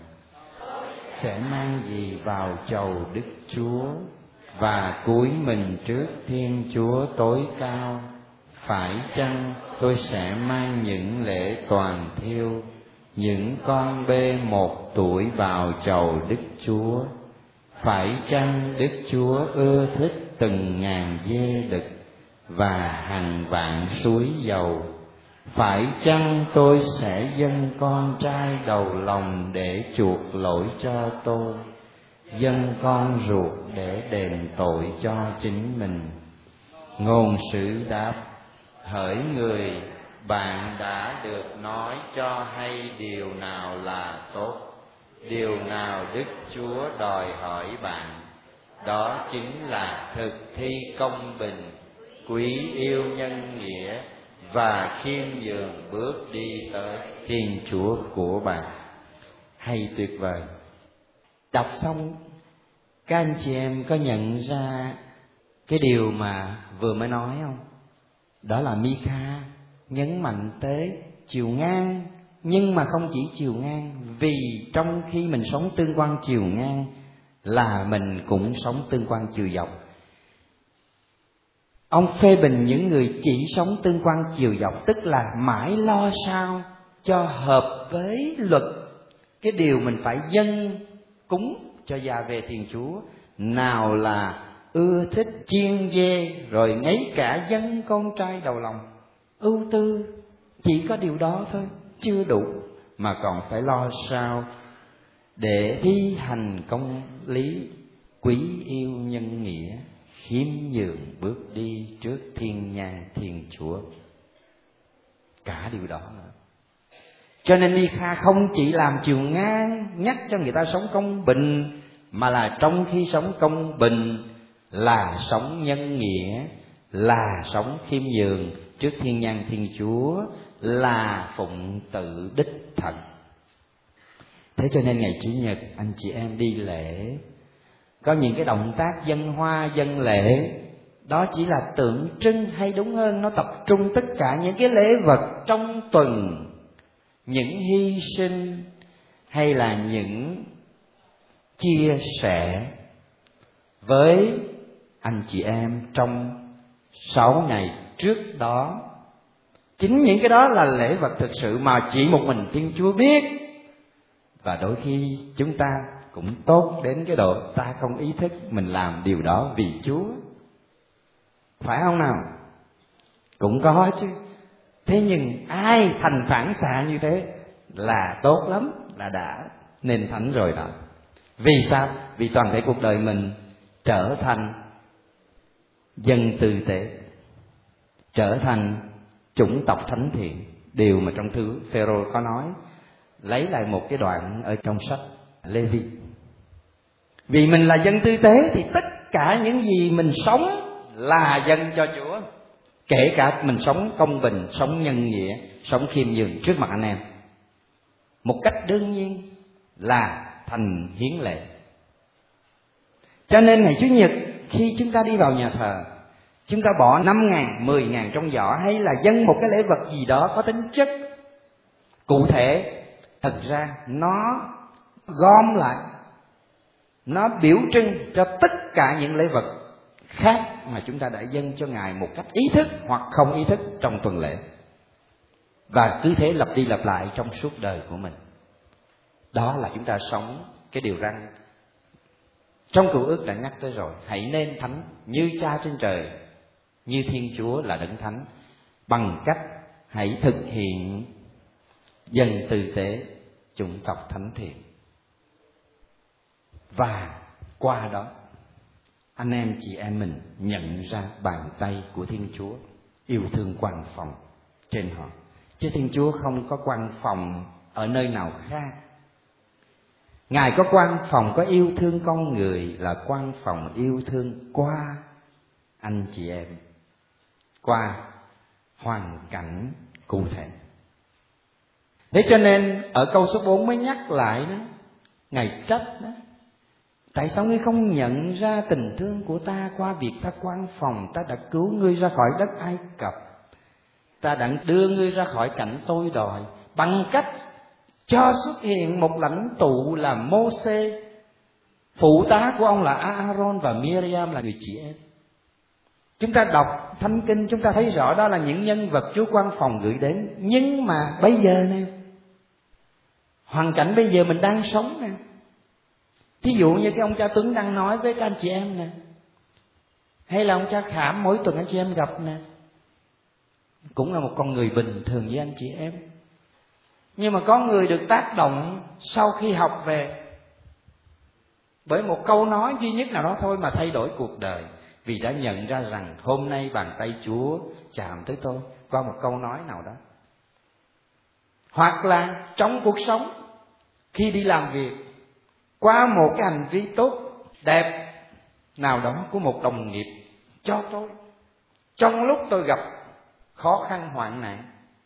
sẽ mang gì vào chầu Đức Chúa, và cúi mình trước Thiên Chúa tối cao. Phải chăng tôi sẽ mang những lễ toàn thiêu, những con bê một tuổi vào chầu Đức Chúa? Phải chăng Đức Chúa ưa thích từng ngàn dê đực và hàng vạn suối dầu? Phải chăng tôi sẽ dâng con trai đầu lòng để chuộc lỗi cho tôi, dâng con ruột để đền tội cho chính mình? Ngôn sứ đáp: hỡi người, bạn đã được nói cho hay điều nào là tốt, điều nào Đức Chúa đòi hỏi bạn. Đó chính là thực thi công bình, quý yêu nhân nghĩa và khiêm nhường bước đi tới Thiên Chúa của bạn. Hay tuyệt vời! Đọc xong, các anh chị em có nhận ra cái điều mà vừa mới nói không? Đó là Mi-kha nhấn mạnh tới chiều ngang, nhưng mà không chỉ chiều ngang, vì trong khi mình sống tương quan chiều ngang là mình cũng sống tương quan chiều dọc. Ông phê bình những người chỉ sống tương quan chiều dọc, tức là mãi lo sao cho hợp với luật, cái điều mình phải dâng cúng cho Gia-vê Thiên Chúa. Nào là ưa thích chiên dê, rồi ngay cả dâng con trai đầu lòng. Ưu tư chỉ có điều đó thôi, chưa đủ, mà còn phải lo sao để thi hành công lý, quý yêu nhân nghĩa, khiêm nhường bước đi trước thiên nhang Thiên Chúa. Cả điều đó nữa. Cho nên Mi-kha không chỉ làm chiều ngang nhắc cho người ta sống công bình, mà là trong khi sống công bình là sống nhân nghĩa, là sống khiêm nhường trước thiên nhang Thiên Chúa, là phụng tự đích thật. Thế cho nên ngày Chủ nhật anh chị em đi lễ, có những cái động tác dâng hoa dâng lễ, đó chỉ là tượng trưng, hay đúng hơn nó tập trung tất cả những cái lễ vật trong tuần, những hy sinh hay là những chia sẻ với anh chị em trong sáu ngày trước đó. Chính những cái đó là lễ vật thực sự mà chỉ một mình Thiên Chúa biết. Và đôi khi chúng ta cũng tốt đến cái độ ta không ý thức mình làm điều đó vì Chúa. Phải không nào? Cũng có chứ. Thế nhưng ai thành phản xạ như thế là tốt lắm, là đã nên thánh rồi đó. Vì sao? Vì toàn thể cuộc đời mình trở thành dân tư tế, trở thành chủng tộc thánh thiện. Điều mà trong thư Phêrô có nói, lấy lại một cái đoạn ở trong sách Lê-vi. Vì mình là dân tư tế thì tất cả những gì mình sống là dâng cho Chúa. Kể cả mình sống công bình, sống nhân nghĩa, sống khiêm nhường trước mặt anh em. Một cách đương nhiên là thành hiến lệ. Cho nên ngày Chủ nhật khi chúng ta đi vào nhà thờ, chúng ta bỏ năm ngàn, mười ngàn trong giỏ, hay là dâng một cái lễ vật gì đó có tính chất cụ thể, thật ra nó gom lại, nó biểu trưng cho tất cả những lễ vật khác mà chúng ta đã dâng cho Ngài một cách ý thức hoặc không ý thức trong tuần lễ. Và cứ thế lặp đi lặp lại trong suốt đời của mình. Đó là chúng ta sống cái điều răn trong Cựu Ước đã nhắc tới rồi. Hãy nên thánh như Cha trên trời, như Thiên Chúa là đấng thánh, bằng cách hãy thực hiện dân tư tế, chủng tộc thánh thiện. Và qua đó anh em chị em mình nhận ra bàn tay của Thiên Chúa yêu thương quang phòng trên họ. Chứ Thiên Chúa không có quang phòng ở nơi nào khác. Ngài có quang phòng, có yêu thương con người, là quang phòng yêu thương qua anh chị em, qua hoàn cảnh cụ thể. Thế cho nên ở câu số bốn mới nhắc lại đó, Ngài trách đó: tại sao ngươi không nhận ra tình thương của ta qua việc ta quang phòng? Ta đã cứu ngươi ra khỏi đất Ai Cập, ta đã đưa ngươi ra khỏi cảnh tôi đòi, bằng cách cho xuất hiện một lãnh tụ là Mô-sê, phụ tá của ông là A-a-rôn và Miriam là người chị em. Chúng ta đọc Thánh Kinh, chúng ta thấy rõ đó là những nhân vật Chúa quang phòng gửi đến. Nhưng mà bây giờ nè, hoàn cảnh bây giờ mình đang sống nè, ví dụ như cái ông cha Tuấn đang nói với các anh chị em nè, hay là ông cha Khảm mỗi tuần anh chị em gặp nè, cũng là một con người bình thường với anh chị em. Nhưng mà có người được tác động sau khi học về bởi một câu nói duy nhất nào đó thôi mà thay đổi cuộc đời, vì đã nhận ra rằng hôm nay bàn tay Chúa chạm tới tôi qua một câu nói nào đó. Hoặc là trong cuộc sống, khi đi làm việc, qua một cái hành vi tốt đẹp nào đó của một đồng nghiệp cho tôi, trong lúc tôi gặp khó khăn hoạn nạn,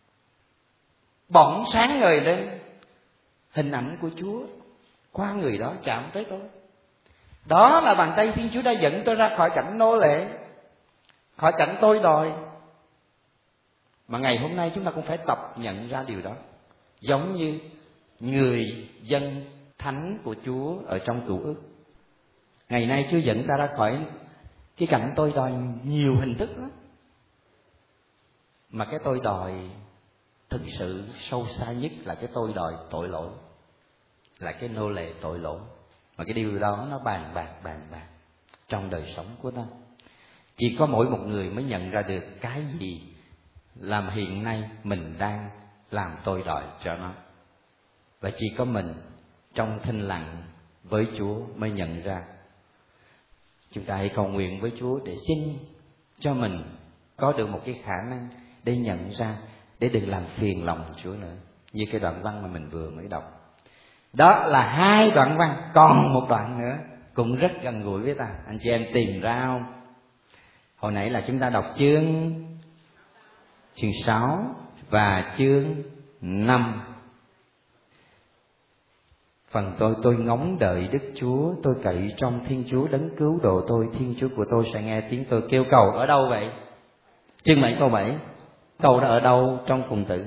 bỗng sáng ngời lên hình ảnh của Chúa qua người đó chạm tới tôi. Đó là bàn tay Thiên Chúa đã dẫn tôi ra khỏi cảnh nô lệ, khỏi cảnh tôi đòi. Mà ngày hôm nay chúng ta cũng phải tập nhận ra điều đó, giống như người dân thánh của Chúa ở trong Cựu Ước. Ngày nay Chúa dẫn ta ra khỏi cái cảnh tôi đòi nhiều hình thức đó. Mà cái tôi đòi thực sự sâu xa nhất là cái tôi đòi tội lỗi, là cái nô lệ tội lỗi. Mà cái điều đó nó bàn bạc bàn bạc trong đời sống của ta. Chỉ có mỗi một người mới nhận ra được cái gì làm hiện nay mình đang làm tôi đòi cho nó. Và chỉ có mình trong thinh lặng với Chúa mới nhận ra. Chúng ta hãy cầu nguyện với Chúa để xin cho mình có được một cái khả năng để nhận ra, để đừng làm phiền lòng Chúa nữa. Như cái đoạn văn mà mình vừa mới đọc. Đó là hai đoạn văn, còn một đoạn nữa cũng rất gần gũi với ta. Anh chị em tìm ra không? Hồi nãy là chúng ta đọc chương chương sáu và chương năm. Phần tôi, tôi ngóng đợi Đức Chúa, tôi cậy trong Thiên Chúa đấng cứu độ tôi. Thiên Chúa của tôi sẽ nghe tiếng tôi kêu cầu. Ở đâu vậy? Chương bảy câu bảy. Câu đó ở đâu trong cùng tự?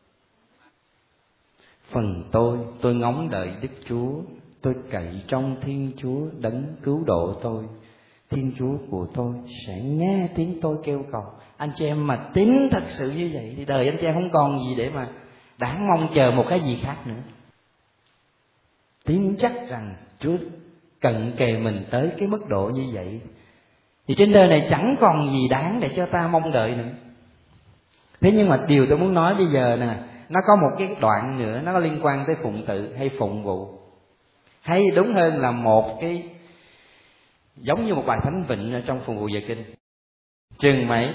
Phần tôi, tôi ngóng đợi Đức Chúa, tôi cậy trong Thiên Chúa đấng cứu độ tôi. Thiên Chúa của tôi sẽ nghe tiếng tôi kêu cầu. Anh chị em mà tin thật sự như vậy thì đời anh chị em không còn gì để mà đáng mong chờ một cái gì khác nữa. Tin chắc rằng Chúa cận kề mình tới cái mức độ như vậy thì trên đời này chẳng còn gì đáng để cho ta mong đợi nữa. Thế nhưng mà điều tôi muốn nói bây giờ nè, nó có một cái đoạn nữa, nó có liên quan tới phụng tự hay phụng vụ, hay đúng hơn là một cái giống như một bài thánh vịnh ở trong phụng vụ giờ kinh. Chương mấy?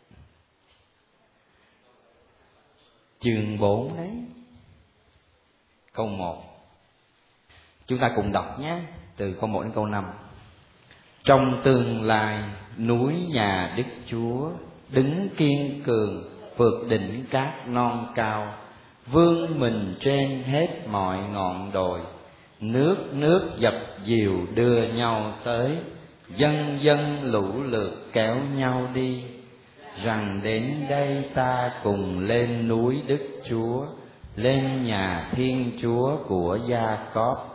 Chương bốn đấy, câu một. Chúng ta cùng đọc nhé, từ câu một đến câu năm. Trong tương lai, núi nhà Đức Chúa đứng kiên cường, vượt đỉnh cát non cao, vươn mình trên hết mọi ngọn đồi. Nước nước dập dìu đưa nhau tới, dân dân lũ lượt kéo nhau đi. Rằng đến đây ta cùng lên núi Đức Chúa, lên nhà Thiên Chúa của Gia-cóp.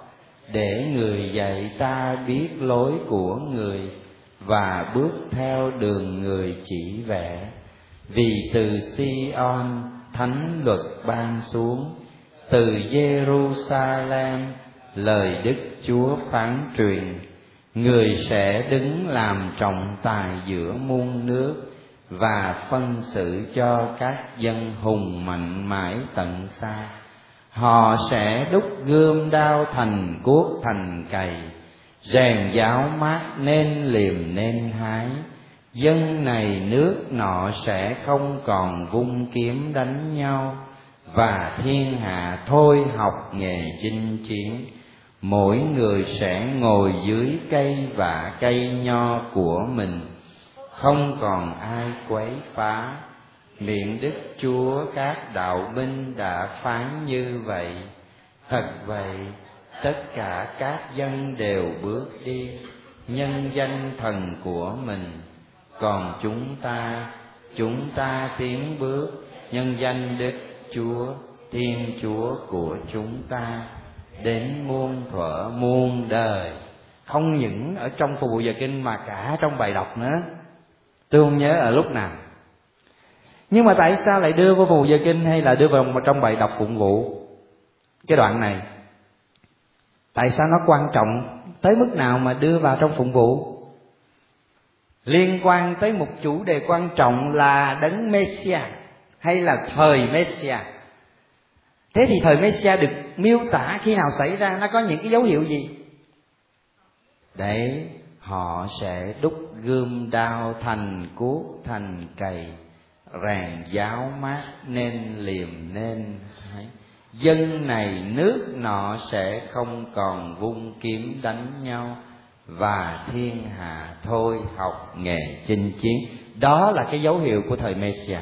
để người dạy ta biết lối của người và bước theo đường người chỉ vẽ. Vì từ Si-on thánh luật ban xuống, từ Giê-ru-sa-lem lời Đức Chúa phán truyền, người sẽ đứng làm trọng tài giữa muôn nước và phân xử cho các dân hùng mạnh mãi tận xa. Họ sẽ đúc gươm đao thành cuốc thành cày, rèn giáo mát nên liềm nên hái. Dân này nước nọ sẽ không còn vung kiếm đánh nhau, và thiên hạ thôi học nghề chinh chiến. Mỗi người sẽ ngồi dưới cây vả cây nho của mình, không còn ai quấy phá. Miệng Đức Chúa các đạo binh đã phán như vậy. Thật vậy, tất cả các dân đều bước đi nhân danh thần của mình. Còn chúng ta, chúng ta tiến bước nhân danh Đức Chúa, Thiên Chúa của chúng ta, đến muôn thuở muôn đời. Không những ở trong Phục vụ giờ kinh mà cả trong bài đọc nữa. Tôi không nhớ ở lúc nào. Nhưng mà tại sao lại đưa vào Phục vụ giờ kinh hay là đưa vào trong bài đọc phụng vụ cái đoạn này? Tại sao nó quan trọng tới mức nào mà đưa vào trong phụng vụ? Liên quan tới một chủ đề quan trọng là đấng Mêsia hay là thời Mêsia. Thế thì thời Mêsia được miêu tả khi nào xảy ra, nó có những cái dấu hiệu gì? Đấy, họ sẽ đúc gươm đao thành cuốc thành cày, rèn giáo mát nên liềm nên hái. Dân này nước nọ sẽ không còn vung kiếm đánh nhau, và thiên hạ thôi học nghề chinh chiến. Đó là cái dấu hiệu của thời Mêsia.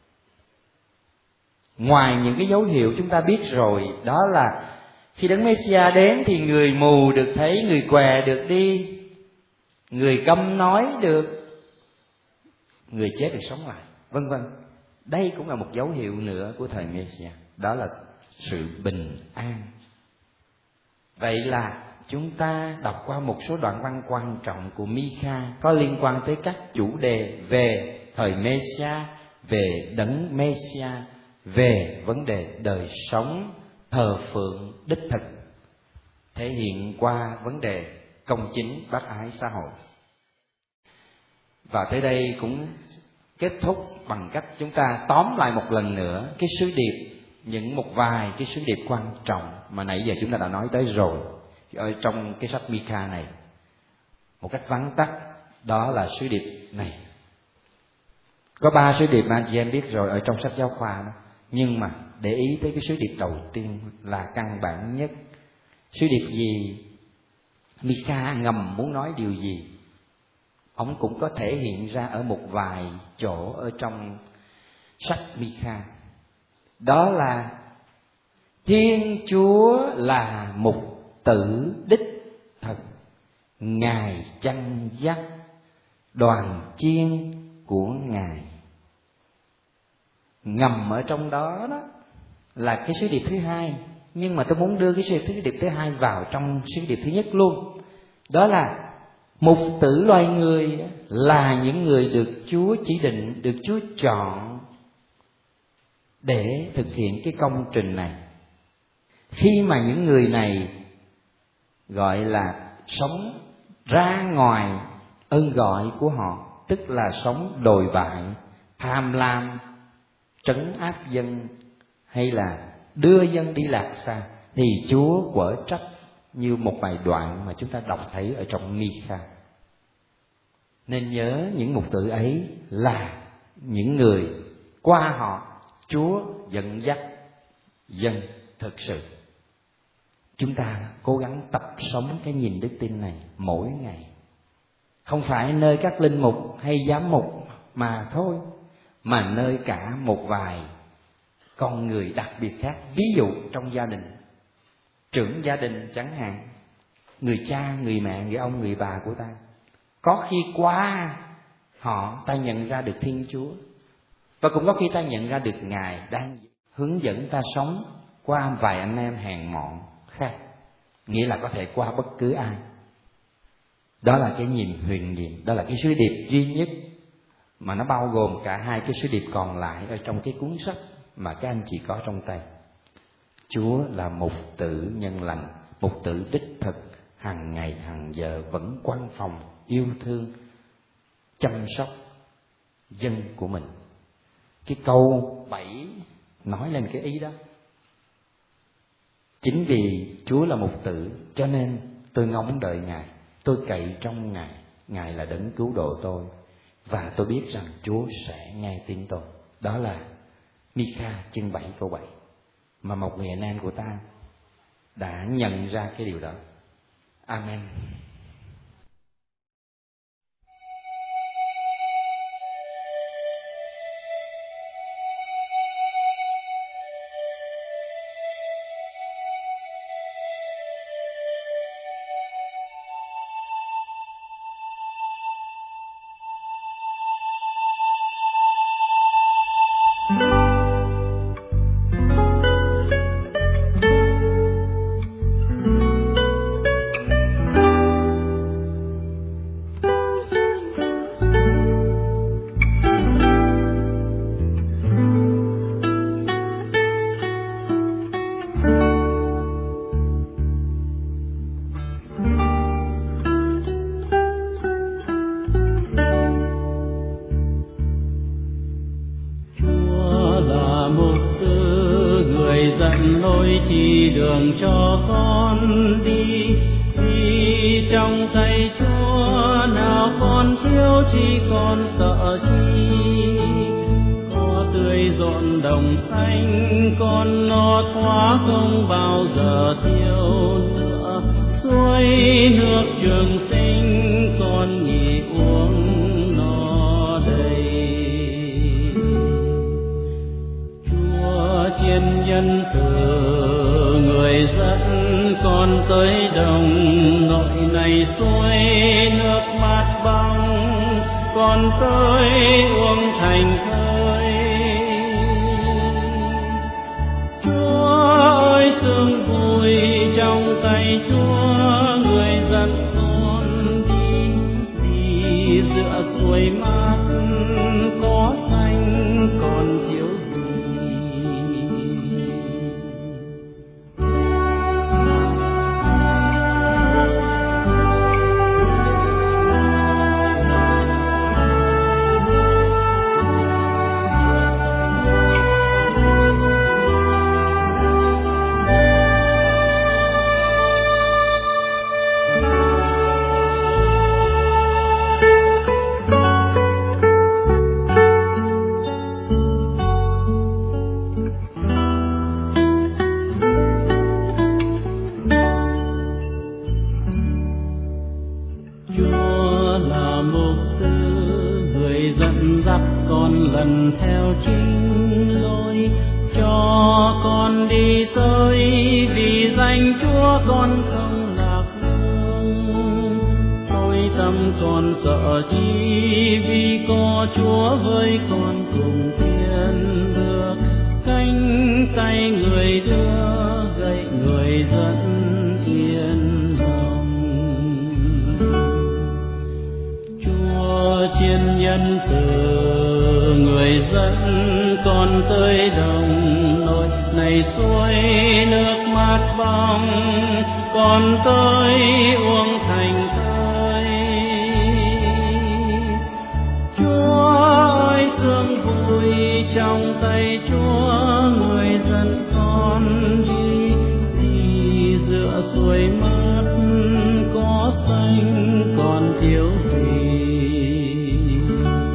Ngoài những cái dấu hiệu chúng ta biết rồi, đó là khi đấng Mêsia đến thì người mù được thấy, người què được đi, người câm nói được, người chết được sống lại, vân vân. Đây cũng là một dấu hiệu nữa của thời Mêsia, đó là sự bình an. Vậy là chúng ta đọc qua một số đoạn văn quan trọng của Mi-kha có liên quan tới các chủ đề về thời Mêsia, về đấng Mêsia, về vấn đề đời sống thờ phượng đích thực, thể hiện qua vấn đề công chính bác ái xã hội. Và tới đây cũng kết thúc bằng cách chúng ta tóm lại một lần nữa cái sứ điệp, những một vài cái sứ điệp quan trọng mà nãy giờ chúng ta đã nói tới rồi ở trong cái sách Mi-kha này. Một cách vắn tắt, đó là sứ điệp này. Có ba sứ điệp mà anh chị em biết rồi ở trong sách giáo khoa đó. Nhưng mà để ý tới cái sứ điệp đầu tiên là căn bản nhất. Sứ điệp gì? Mi-kha ngầm muốn nói điều gì? Ông cũng có thể hiện ra ở một vài chỗ ở trong sách Mi-kha. Đó là Thiên Chúa là mục tử đích thực, Ngài chăn dắt đoàn chiên của Ngài. Ngầm ở trong đó đó là cái sứ điệp thứ hai, nhưng mà tôi muốn đưa cái sứ điệp thứ hai vào trong sứ điệp thứ nhất luôn. Đó là mục tử loài người là những người được Chúa chỉ định, được Chúa chọn để thực hiện cái công trình này. Khi mà những người này gọi là sống ra ngoài ơn gọi của họ, tức là sống đồi bại, tham lam, trấn áp dân, hay là đưa dân đi lạc xa, thì Chúa quở trách như một bài đoạn mà chúng ta đọc thấy ở trong Mi-kha. Nên nhớ những mục tử ấy là những người qua họ Chúa dẫn dắt dân thực sự. Chúng ta cố gắng tập sống cái nhìn đức tin này mỗi ngày. Không phải nơi các linh mục hay giám mục mà thôi, mà nơi cả một vài con người đặc biệt khác. Ví dụ trong gia đình, trưởng gia đình chẳng hạn, người cha, người mẹ, người ông, người bà của ta. Có khi qua họ ta nhận ra được Thiên Chúa, và cũng có khi ta nhận ra được Ngài đang hướng dẫn ta sống qua vài anh em hèn mọn khác. nghĩa là có thể qua bất cứ ai. Đó là cái nhìn huyền nhiệm, đó là cái sứ điệp duy nhất mà nó bao gồm cả hai cái sứ điệp còn lại ở trong cái cuốn sách mà các anh chị có trong tay. Chúa là mục tử nhân lành, mục tử đích thực, hàng ngày hàng giờ vẫn quan phòng, yêu thương, chăm sóc dân của mình. Cái câu bảy nói lên cái ý đó. Chính vì Chúa là mục tử cho nên tôi ngóng đợi Ngài, tôi cậy trong Ngài, Ngài là đấng cứu độ tôi, và tôi biết rằng Chúa sẽ nghe tiếng tôi. Đó là Mi-kha chương bảy câu bảy, mà một người anh em của ta đã nhận ra cái điều đó. Amen.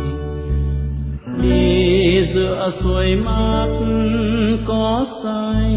Suối mát có say